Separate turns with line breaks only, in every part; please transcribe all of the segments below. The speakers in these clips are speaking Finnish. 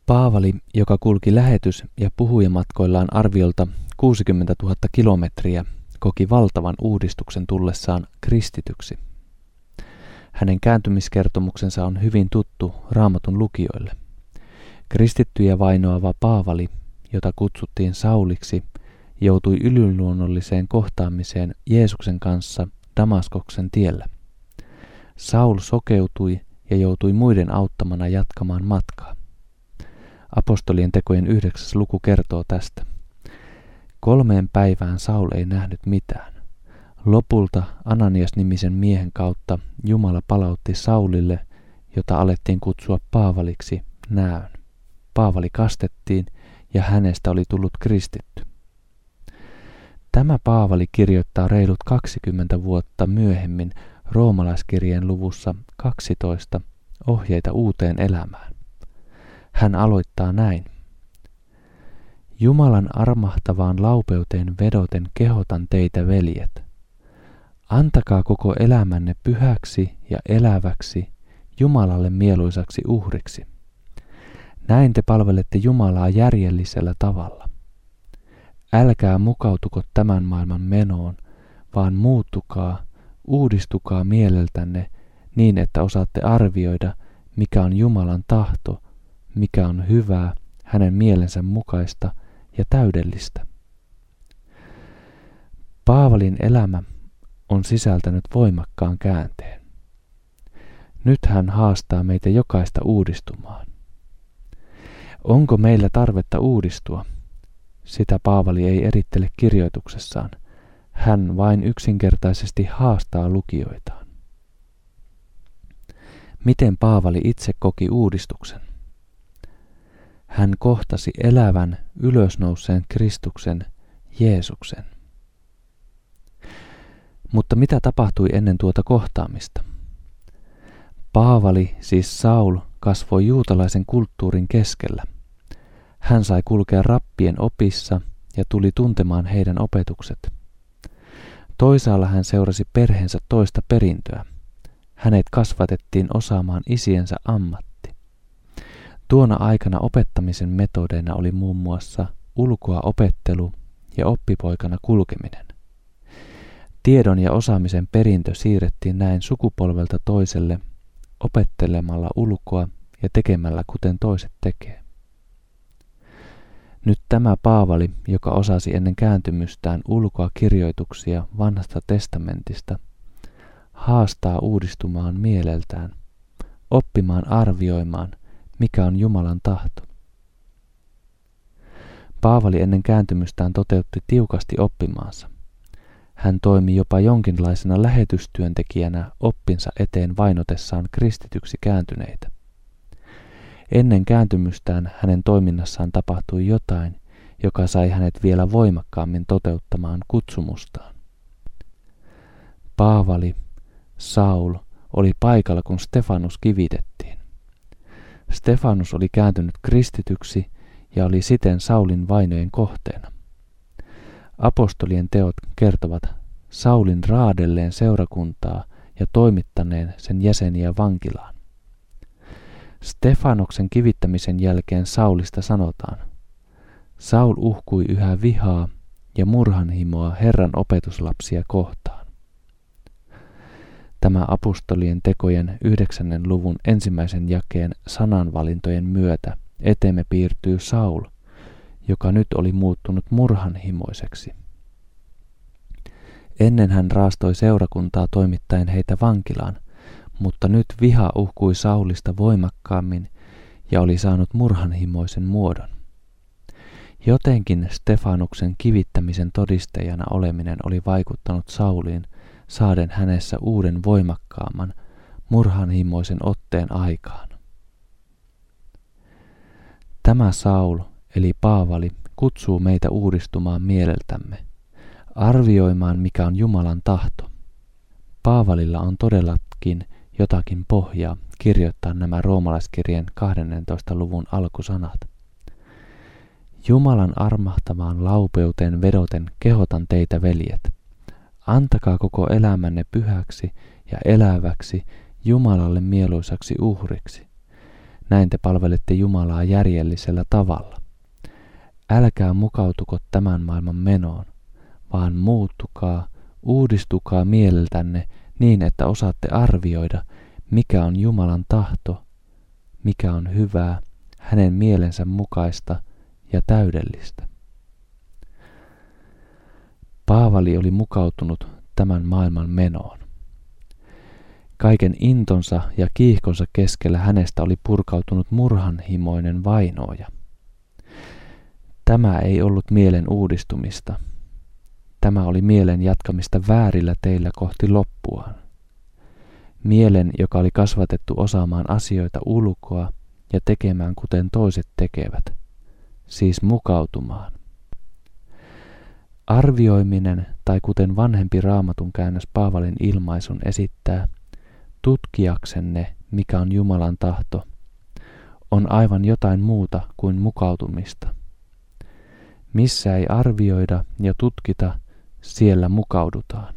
Paavali, joka kulki lähetys- ja puhujamatkoillaan arviolta 60 000 kilometriä, koki valtavan uudistuksen tullessaan kristityksi. Hänen kääntymiskertomuksensa on hyvin tuttu Raamatun lukijoille. Kristittyjä vainoava Paavali, jota kutsuttiin Sauliksi, joutui yliluonnolliseen kohtaamiseen Jeesuksen kanssa Damaskoksen tiellä. Saul sokeutui ja joutui muiden auttamana jatkamaan matkaa. Apostolien tekojen 9. luku kertoo tästä. 3 päivään Saul ei nähnyt mitään. Lopulta Ananias-nimisen miehen kautta Jumala palautti Saulille, jota alettiin kutsua Paavaliksi, näön. Paavali kastettiin ja hänestä oli tullut kristitty. Tämä Paavali kirjoittaa reilut 20 vuotta myöhemmin Roomalaiskirjeen luvussa 12 ohjeita uuteen elämään. Hän aloittaa näin. Jumalan armahtavaan laupeuteen vedoten kehotan teitä, veljet. Antakaa koko elämänne pyhäksi ja eläväksi, Jumalalle mieluisaksi uhriksi. Näin te palvelette Jumalaa järjellisellä tavalla. Älkää mukautuko tämän maailman menoon, vaan muuttukaa, uudistukaa mieleltänne niin, että osaatte arvioida, mikä on Jumalan tahto, mikä on hyvää, hänen mielensä mukaista ja täydellistä. Paavalin elämä on sisältänyt voimakkaan käänteen. Nyt hän haastaa meitä jokaista uudistumaan. Onko meillä tarvetta uudistua? Sitä Paavali ei erittele kirjoituksessaan. Hän vain yksinkertaisesti haastaa lukijoitaan. Miten Paavali itse koki uudistuksen? Hän kohtasi elävän, ylösnouseen Kristuksen, Jeesuksen. Mutta mitä tapahtui ennen tuota kohtaamista? Paavali, siis Saul, kasvoi juutalaisen kulttuurin keskellä. Hän sai kulkea rappien opissa ja tuli tuntemaan heidän opetukset. Toisaalla hän seurasi perheensä toista perintöä. Hänet kasvatettiin osaamaan isiensä ammatti. Tuona aikana opettamisen metodeina oli muun muassa ulkoa opettelu ja oppipoikana kulkeminen. Tiedon ja osaamisen perintö siirrettiin näin sukupolvelta toiselle opettelemalla ulkoa ja tekemällä kuten toiset tekee. Nyt tämä Paavali, joka osasi ennen kääntymystään ulkoa kirjoituksia Vanhasta testamentista, haastaa uudistumaan mieleltään, oppimaan arvioimaan, mikä on Jumalan tahto. Paavali ennen kääntymystään toteutti tiukasti oppimaansa. Hän toimi jopa jonkinlaisena lähetystyöntekijänä oppinsa eteen vainotessaan kristityksi kääntyneitä. Ennen kääntymystään hänen toiminnassaan tapahtui jotain, joka sai hänet vielä voimakkaammin toteuttamaan kutsumustaan. Paavali, Saul, oli paikalla, kun Stefanus kivitettiin. Stefanus oli kääntynyt kristityksi ja oli siten Saulin vainojen kohteena. Apostolien teot kertovat Saulin raadelleen seurakuntaa ja toimittaneen sen jäseniä vankilaan. Stefanoksen kivittämisen jälkeen Saulista sanotaan, Saul uhkui yhä vihaa ja murhanhimoa Herran opetuslapsia kohtaan. Tämä apostolien tekojen 9. luvun 1. jakeen sananvalintojen myötä eteemme piirtyy Saul, joka nyt oli muuttunut murhanhimoiseksi. Ennen hän raastoi seurakuntaa toimittaen heitä vankilaan, mutta nyt viha uhkui Saulista voimakkaammin ja oli saanut murhanhimoisen muodon. Jotenkin Stefanuksen kivittämisen todistajana oleminen oli vaikuttanut Sauliin saaden hänessä uuden voimakkaamman, murhanhimoisen otteen aikaan. Tämä Saul, eli Paavali, kutsuu meitä uudistumaan mieleltämme, arvioimaan mikä on Jumalan tahto. Paavalilla on todellakin jotakin pohjaa kirjoittaa nämä Roomalaiskirjeen 12. luvun alkusanat. Jumalan armahtavaan laupeuteen vedoten kehotan teitä, veljet. Antakaa koko elämänne pyhäksi ja eläväksi, Jumalalle mieluisaksi uhriksi. näin te palvelette Jumalaa järjellisellä tavalla. Älkää mukautuko tämän maailman menoon, vaan muuttukaa, uudistukaa mieleltänne niin, että osaatte arvioida, mikä on Jumalan tahto, mikä on hyvää, hänen mielensä mukaista ja täydellistä. Paavali oli mukautunut tämän maailman menoon. Kaiken intonsa ja kiihkonsa keskellä hänestä oli purkautunut murhanhimoinen vainoaja. Tämä ei ollut mielen uudistumista. Tämä oli mielen jatkamista väärillä teillä kohti loppuaan. Mielen, joka oli kasvatettu osaamaan asioita ulkoa ja tekemään kuten toiset tekevät, siis mukautumaan. Arvioiminen, tai kuten vanhempi Raamatun käännös Paavalin ilmaisun esittää, tutkiaksenne, mikä on Jumalan tahto, on aivan jotain muuta kuin mukautumista. Missä ei arvioida ja tutkita, siellä mukaudutaan.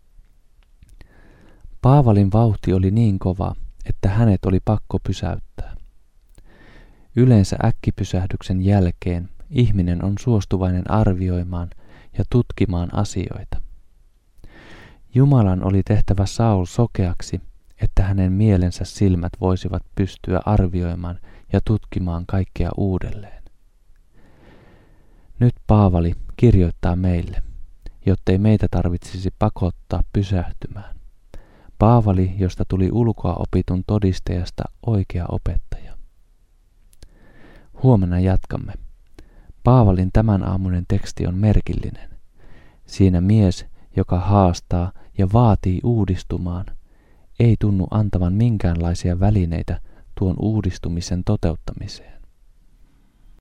Paavalin vauhti oli niin kova, että hänet oli pakko pysäyttää. Yleensä äkkipysähdyksen jälkeen ihminen on suostuvainen arvioimaan ja tutkimaan asioita. Jumalan oli tehtävä Saul sokeaksi, että hänen mielensä silmät voisivat pystyä arvioimaan ja tutkimaan kaikkea uudelleen. Nyt Paavali kirjoittaa meille, jottei meitä tarvitsisi pakottaa pysähtymään. Paavali, josta tuli ulkoa opitun todistajasta oikea opettaja. Huomenna jatkamme. Paavalin tämän aamuinen teksti on merkillinen. Siinä mies, joka haastaa ja vaatii uudistumaan, ei tunnu antavan minkäänlaisia välineitä tuon uudistumisen toteuttamiseen.